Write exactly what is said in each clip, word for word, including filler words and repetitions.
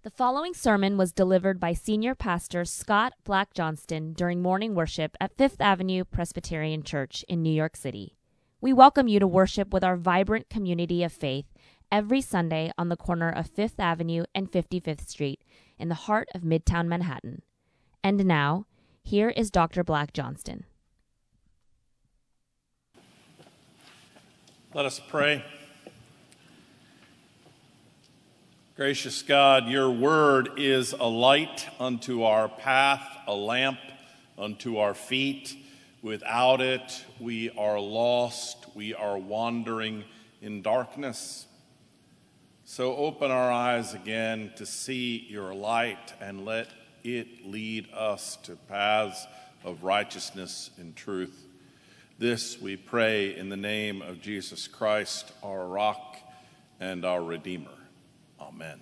The following sermon was delivered by Senior Pastor Scott Black Johnston during morning worship at Fifth Avenue Presbyterian Church in New York City. We welcome you to worship with our vibrant community of faith every Sunday on the corner of Fifth Avenue and fifty-fifth Street in the heart of Midtown Manhattan. And now, here is Doctor Black Johnston. Let us pray. Gracious God, your word is a light unto our path, a lamp unto our feet. Without it, we are lost. We are wandering in darkness. So open our eyes again to see your light and let it lead us to paths of righteousness and truth. This we pray in the name of Jesus Christ, our rock and our Redeemer. Amen.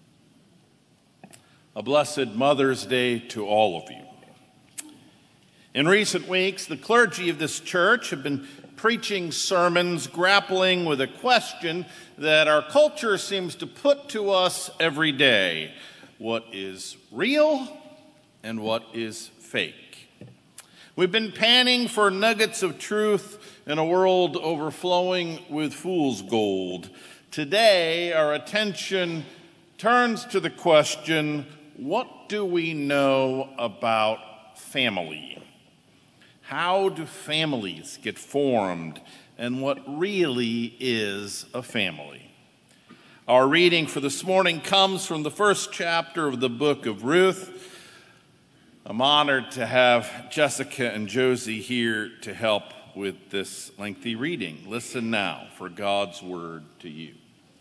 A blessed Mother's Day to all of you. In recent weeks, the clergy of this church have been preaching sermons grappling with a question that our culture seems to put to us every day. What is real and what is fake? We've been panning for nuggets of truth in a world overflowing with fool's gold. Today, our attention turns to the question, what do we know about family? How do families get formed, and what really is a family? Our reading for this morning comes from the first chapter of the book of Ruth. I'm honored to have Jessica and Josie here to help with this lengthy reading. Listen now for God's word to you.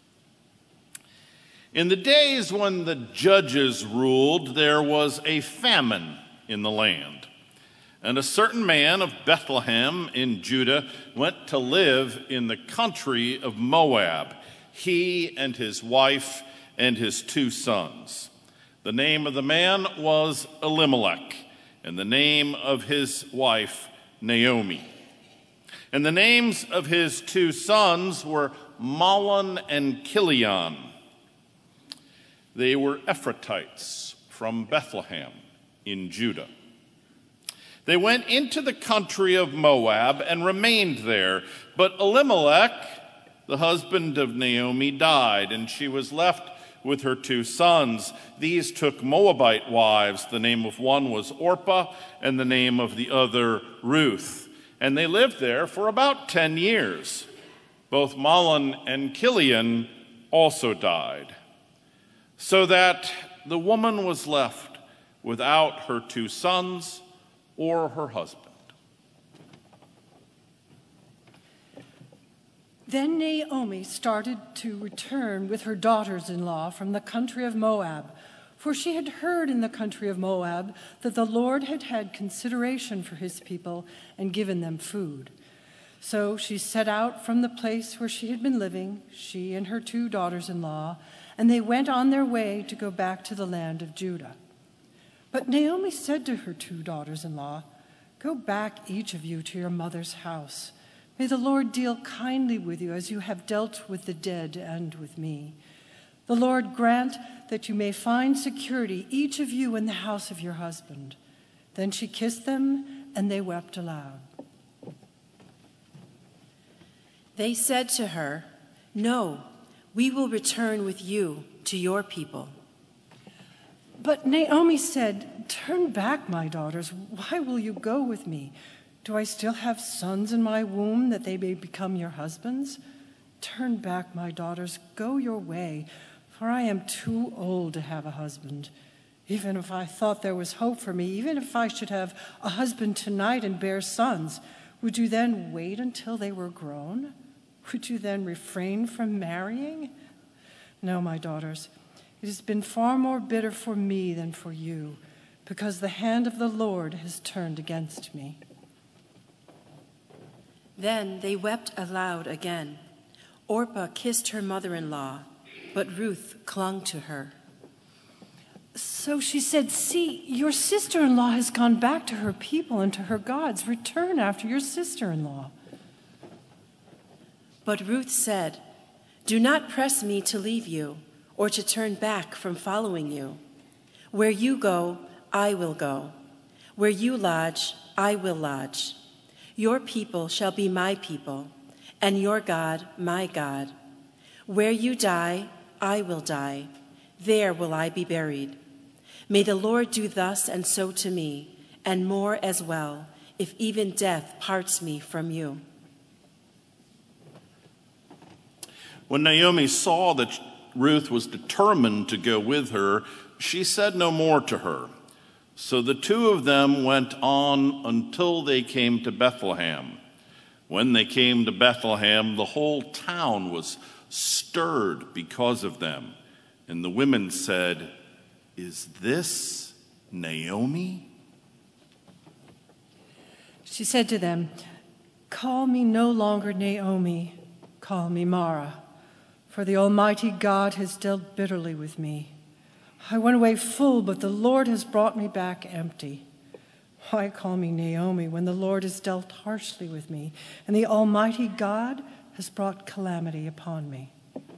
In the days when the judges ruled, there was a famine in the land. And a certain man of Bethlehem in Judah went to live in the country of Moab, he and his wife and his two sons. The name of the man was Elimelech, and the name of his wife Naomi. And the names of his two sons were Mahlon and Chilion. They were Ephrathites from Bethlehem in Judah. They went into the country of Moab and remained there. But Elimelech, the husband of Naomi, died, and she was left with her two sons. These took Moabite wives. The name of one was Orpah, and the name of the other Ruth. And they lived there for about ten years. Both Mahlon and Chilion also died, so that the woman was left without her two sons or her husband. Then Naomi started to return with her daughters-in-law from the country of Moab, for she had heard in the country of Moab that the Lord had had consideration for his people and given them food. So she set out from the place where she had been living, she and her two daughters-in-law, and they went on their way to go back to the land of Judah. But Naomi said to her two daughters-in-law, "Go back, each of you, to your mother's house. May the Lord deal kindly with you as you have dealt with the dead and with me. The Lord grant that you may find security, each of you, in the house of your husband." Then she kissed them, and they wept aloud. They said to her, "No, we will return with you to your people." But Naomi said, "Turn back, my daughters. Why will you go with me? Do I still have sons in my womb that they may become your husbands? Turn back, my daughters. Go your way, for I am too old to have a husband. Even if I thought there was hope for me, even if I should have a husband tonight and bear sons, would you then wait until they were grown? Would you then refrain from marrying? No, my daughters, it has been far more bitter for me than for you, because the hand of the Lord has turned against me." Then they wept aloud again. Orpah kissed her mother-in-law, but Ruth clung to her. So she said, "See, your sister-in-law has gone back to her people and to her gods. Return after your sister-in-law." But Ruth said, "Do not press me to leave you or to turn back from following you. Where you go, I will go. Where you lodge, I will lodge. Your people shall be my people, and your God my God. Where you die, I will die. There will I be buried. May the Lord do thus and so to me, and more as well, if even death parts me from you. When Naomi saw that Ruth was determined to go with her, she said no more to her. So the two of them went on until they came to Bethlehem. When they came to Bethlehem, the whole town was stirred because of them. And the women said, "Is this Naomi?" She said to them, "Call me no longer Naomi, call me Mara, for the Almighty God has dealt bitterly with me. I went away full, but the Lord has brought me back empty. Why call me Naomi when the Lord has dealt harshly with me, and the Almighty God has brought calamity upon me?"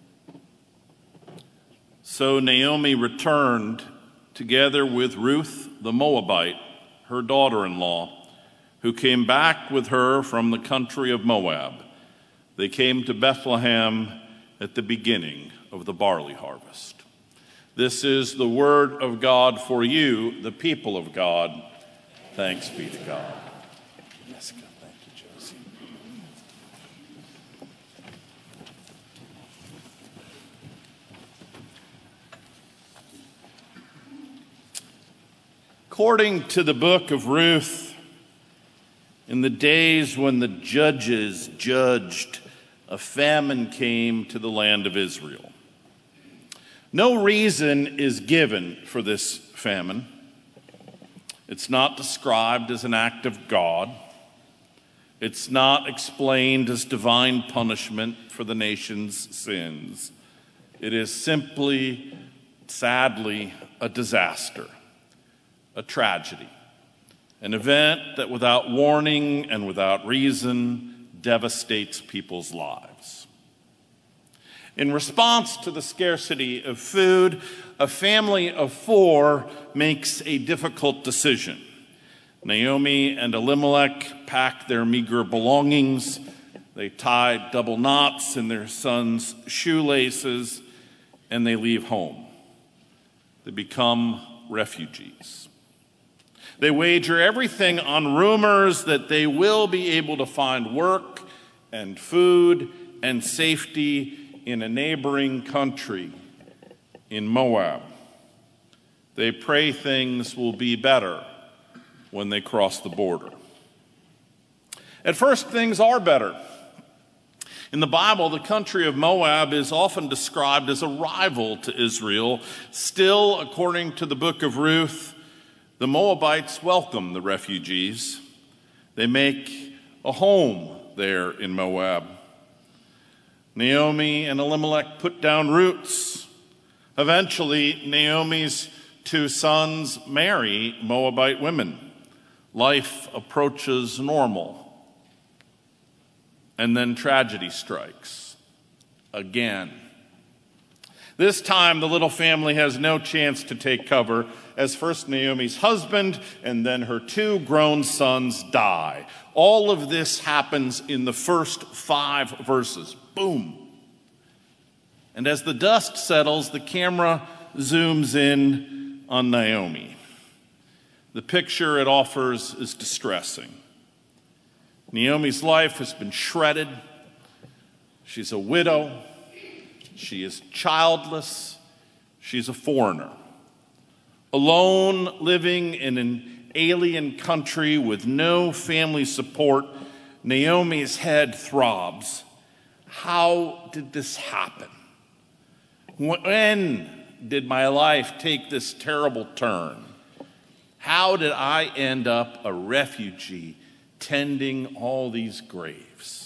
So Naomi returned together with Ruth the Moabite, her daughter-in-law, who came back with her from the country of Moab. They came to Bethlehem at the beginning of the barley harvest. This is the word of God for you, the people of God. Thanks be to God. Jessica, thank you, Josie. According to the book of Ruth, in the days when the judges judged, a famine came to the land of Israel. No reason is given for this famine. It's not described as an act of God. It's not explained as divine punishment for the nation's sins. It is simply, sadly, a disaster, a tragedy, an event that without warning and without reason devastates people's lives. In response to the scarcity of food, a family of four makes a difficult decision. Naomi and Elimelech pack their meager belongings. They tie double knots in their son's shoelaces, and they leave home. They become refugees. They wager everything on rumors that they will be able to find work and food and safety in a neighboring country, in Moab. They pray things will be better when they cross the border. At first, things are better. In the Bible, the country of Moab is often described as a rival to Israel. Still, according to the book of Ruth, the Moabites welcome the refugees. They make a home there in Moab. Naomi and Elimelech put down roots. Eventually, Naomi's two sons marry Moabite women. Life approaches normal. And then tragedy strikes again. This time, the little family has no chance to take cover, as first Naomi's husband and then her two grown sons die. All of this happens in the first five verses. Boom. And as the dust settles, the camera zooms in on Naomi. The picture it offers is distressing. Naomi's life has been shredded. She's a widow. She is childless. She's a foreigner. Alone, living in an alien country with no family support, Naomi's head throbs. How did this happen? When did my life take this terrible turn? How did I end up a refugee tending all these graves?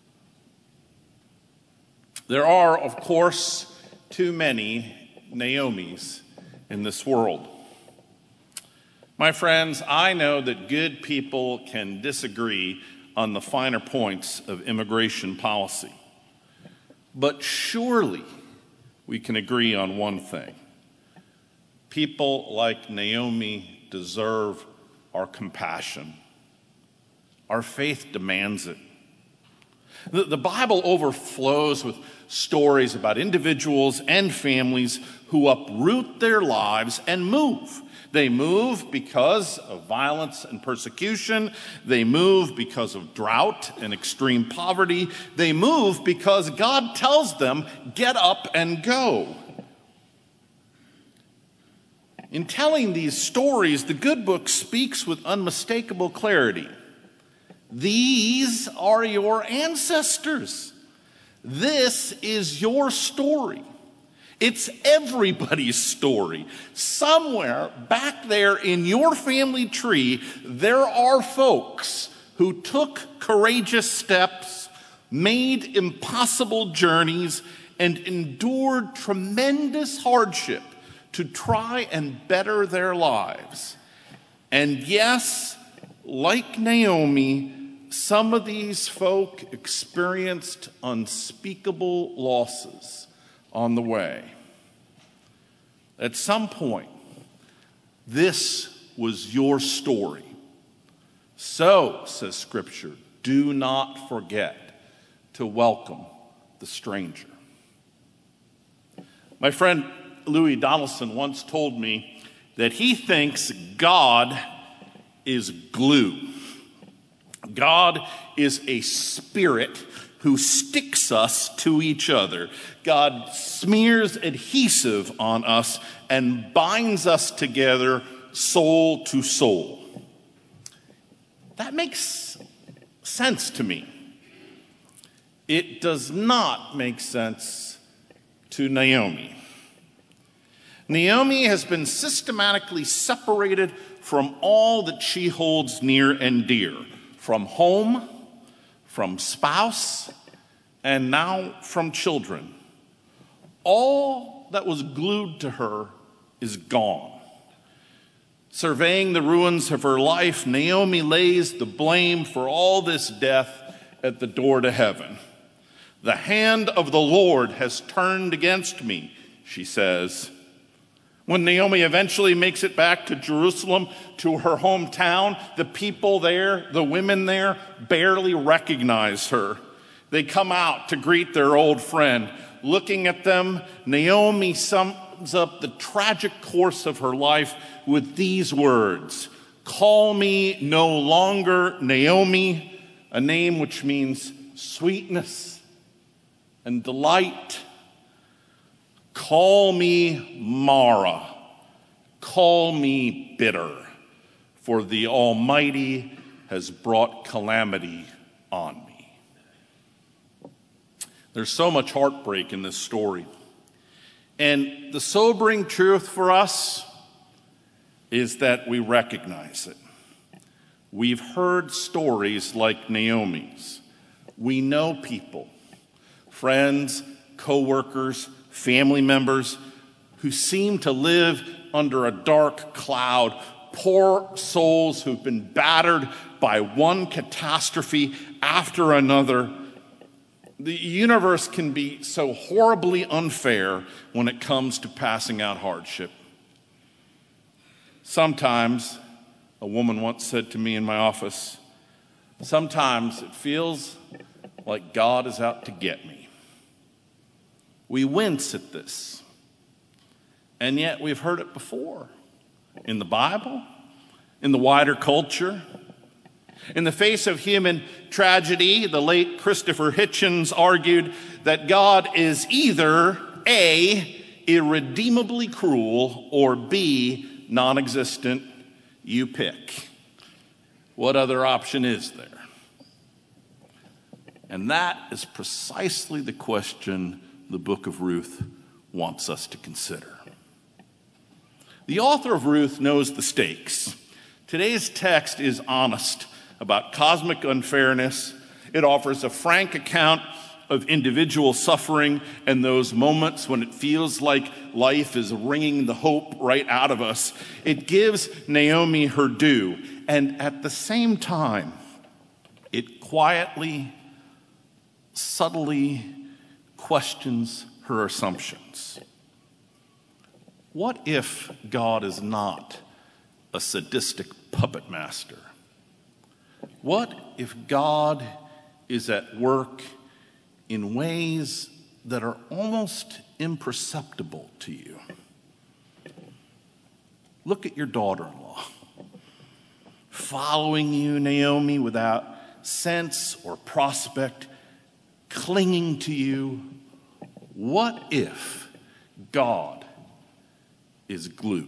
There are, of course, too many Naomis in this world. My friends, I know that good people can disagree on the finer points of immigration policy. But surely we can agree on one thing. People like Naomi deserve our compassion. Our faith demands it. The, the Bible overflows with stories about individuals and families who uproot their lives and move. They move because of violence and persecution. They move because of drought and extreme poverty. They move because God tells them, get up and go. In telling these stories, the Good Book speaks with unmistakable clarity. These are your ancestors. This is your story. It's everybody's story. Somewhere back there in your family tree, there are folks who took courageous steps, made impossible journeys, and endured tremendous hardship to try and better their lives. And yes, like Naomi, some of these folk experienced unspeakable losses on the way. At some point, this was your story. So, says Scripture, do not forget to welcome the stranger. My friend Louis Donaldson once told me that he thinks God is glue. God is a spirit who sticks us to each other. God smears adhesive on us and binds us together soul to soul. That makes sense to me. It does not make sense to Naomi. Naomi has been systematically separated from all that she holds near and dear, from home, from spouse, and now from children. All that was glued to her is gone. Surveying the ruins of her life, Naomi lays the blame for all this death at the door to heaven. The hand of the Lord has turned against me, she says. When Naomi eventually makes it back to Jerusalem, to her hometown, the people there, the women there, barely recognize her. They come out to greet their old friend. Looking at them, Naomi sums up the tragic course of her life with these words: "Call me no longer Naomi," a name which means sweetness and delight. "Call me Mara, call me bitter, for the Almighty has brought calamity on me." There's so much heartbreak in this story. And the sobering truth for us is that we recognize it. We've heard stories like Naomi's. We know people, friends, co-workers, family members who seem to live under a dark cloud, poor souls who've been battered by one catastrophe after another. The universe can be so horribly unfair when it comes to passing out hardship. Sometimes, a woman once said to me in my office, sometimes it feels like God is out to get me. We wince at this, and yet we've heard it before in the Bible, in the wider culture. In the face of human tragedy, the late Christopher Hitchens argued that God is either A, irredeemably cruel, or B, non-existent. You pick. What other option is there? And that is precisely the question the book of Ruth wants us to consider. The author of Ruth knows the stakes. Today's text is honest about cosmic unfairness. It offers a frank account of individual suffering and those moments when it feels like life is wringing the hope right out of us. It gives Naomi her due, and at the same time, it quietly, subtly questions her her assumptions. What if God is not a sadistic puppet master? What if God is at work in ways that are almost imperceptible to you? Look at your daughter-in-law, following you, Naomi, without sense or prospect, clinging to you. What if God is glue?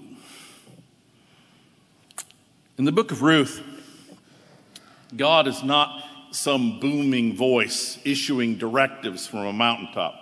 In the book of Ruth, God is not some booming voice issuing directives from a mountaintop.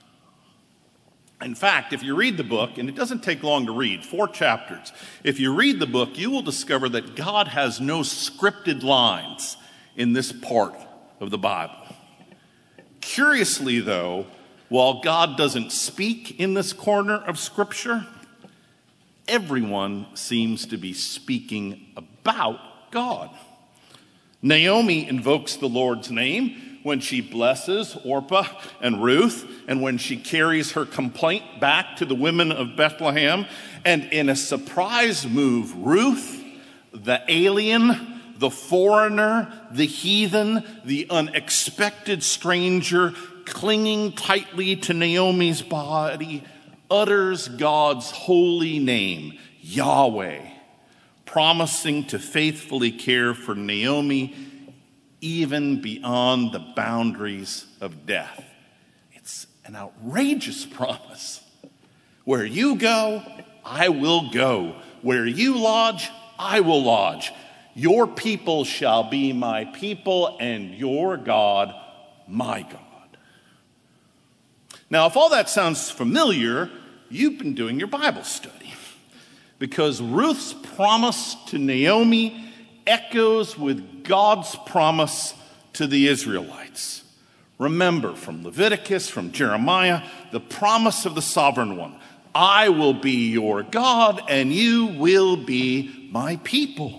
In fact, if you read the book, and it doesn't take long to read, four chapters, if you read the book, you will discover that God has no scripted lines in this part of the Bible. Curiously, though, while God doesn't speak in this corner of Scripture, everyone seems to be speaking about God. Naomi invokes the Lord's name when she blesses Orpah and Ruth, and when she carries her complaint back to the women of Bethlehem. And in a surprise move, Ruth, the alien, the foreigner, the heathen, the unexpected stranger, clinging tightly to Naomi's body, utters God's holy name, Yahweh, promising to faithfully care for Naomi even beyond the boundaries of death. It's an outrageous promise. Where you go, I will go. Where you lodge, I will lodge. Your people shall be my people, and your God, my God. Now, if all that sounds familiar, you've been doing your Bible study, because Ruth's promise to Naomi echoes with God's promise to the Israelites. Remember, from Leviticus, from Jeremiah, the promise of the sovereign one. I will be your God, and you will be my people.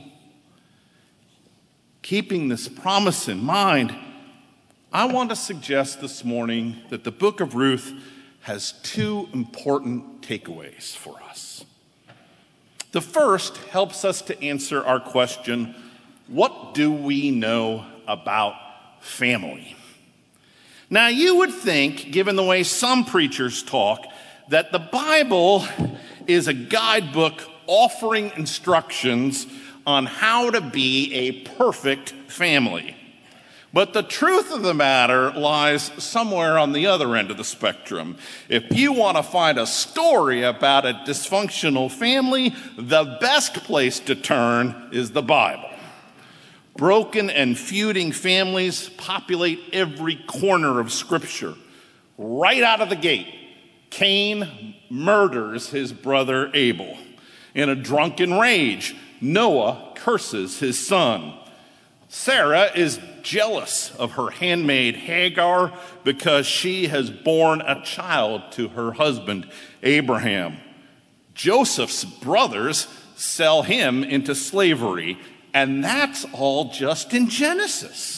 Keeping this promise in mind, I want to suggest this morning that the book of Ruth has two important takeaways for us. The first helps us to answer our question, what do we know about family? Now, you would think, given the way some preachers talk, that the Bible is a guidebook offering instructions on how to be a perfect family. But the truth of the matter lies somewhere on the other end of the spectrum. If you want to find a story about a dysfunctional family, the best place to turn is the Bible. Broken and feuding families populate every corner of Scripture. Right out of the gate, Cain murders his brother Abel. In a drunken rage, Noah curses his son. Sarah is jealous of her handmaid Hagar because she has borne a child to her husband Abraham. Joseph's brothers sell him into slavery, and that's all just in Genesis.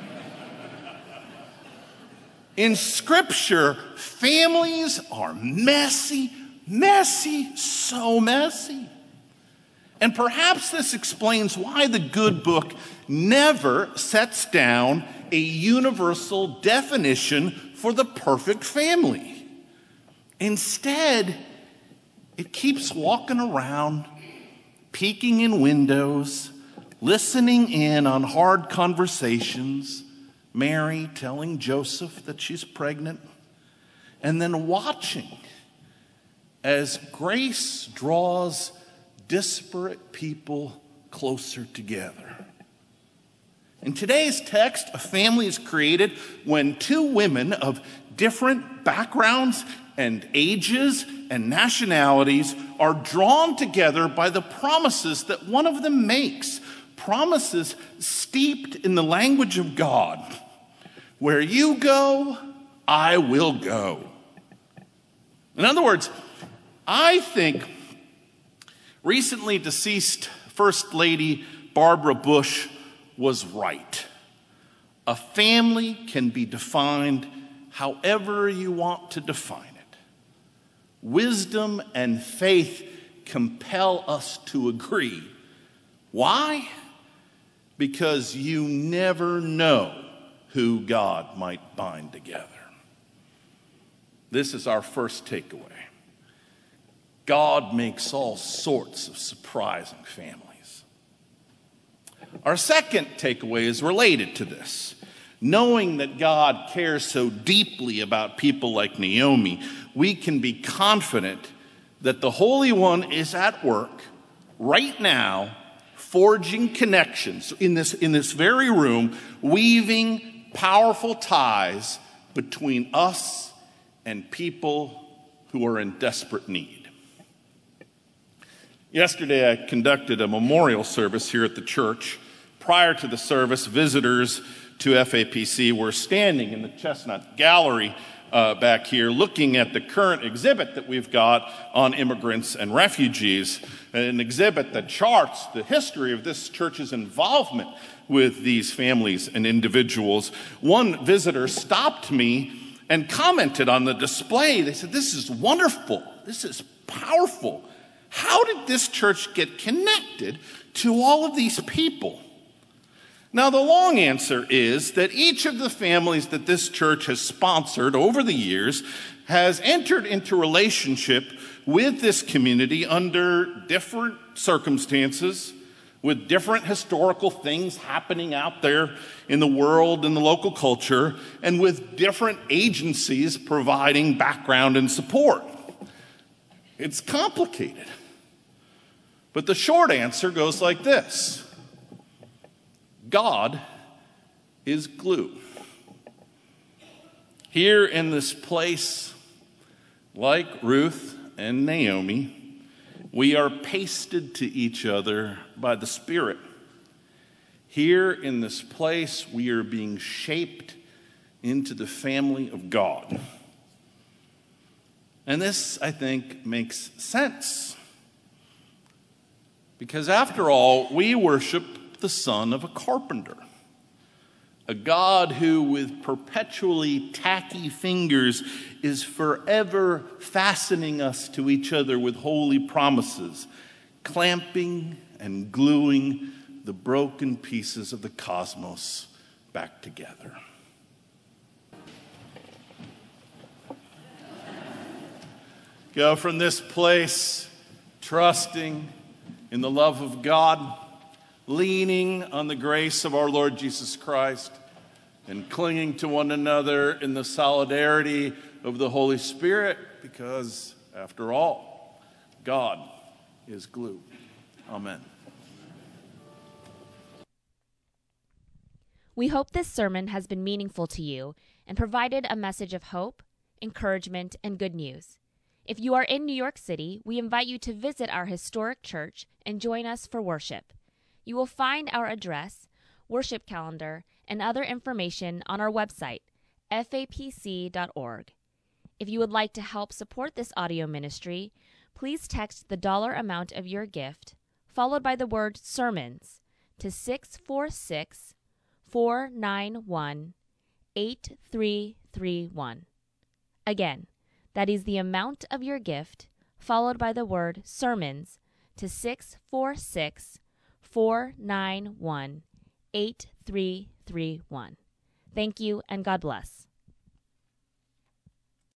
In Scripture, families are messy, messy, so messy. And perhaps this explains why the good book never sets down a universal definition for the perfect family. Instead, it keeps walking around, peeking in windows, listening in on hard conversations, Mary telling Joseph that she's pregnant, and then watching as grace draws disparate people closer together. In today's text, a family is created when two women of different backgrounds and ages and nationalities are drawn together by the promises that one of them makes. Promises steeped in the language of God. Where you go, I will go. In other words, I think recently deceased First Lady Barbara Bush was right. A family can be defined however you want to define it. wisdom and faith compel us to agree. Why? Because you never know who God might bind together. This is our first takeaway. God makes all sorts of surprising families. Our second takeaway is related to this. Knowing that God cares so deeply about people like Naomi, we can be confident that the Holy One is at work right now, forging connections in this, in this very room, weaving powerful ties between us and people who are in desperate need. Yesterday, I conducted a memorial service here at the church. Prior to the service, visitors to F A P C were standing in the Chestnut Gallery uh, back here looking at the current exhibit that we've got on immigrants and refugees, an exhibit that charts the history of this church's involvement with these families and individuals. One visitor stopped me and commented on the display. They said, "This is wonderful. This is powerful. How did this church get connected to all of these people?" Now, the long answer is that each of the families that this church has sponsored over the years has entered into relationship with this community under different circumstances, with different historical things happening out there in the world and the local culture, and with different agencies providing background and support. It's complicated. But the short answer goes like this. God is glue. Here in this place, like Ruth and Naomi, we are pasted to each other by the Spirit. Here in this place, we are being shaped into the family of God. And this, I think, makes sense. Because after all, we worship the son of a carpenter, a God who with perpetually tacky fingers is forever fastening us to each other with holy promises, clamping and gluing the broken pieces of the cosmos back together. Go from this place trusting in the love of God, leaning on the grace of our Lord Jesus Christ, and clinging to one another in the solidarity of the Holy Spirit, because, after all, God is glue. Amen. We hope this sermon has been meaningful to you and provided a message of hope, encouragement, and good news. If you are in New York City, we invite you to visit our historic church and join us for worship. You will find our address, worship calendar, and other information on our website, f a p c dot org. If you would like to help support this audio ministry, please text the dollar amount of your gift, followed by the word sermons, to six four six, four nine one, eight three three one. Again, that is the amount of your gift, followed by the word sermons, to six four six, four nine one, eight three three one. Thank you, and God bless.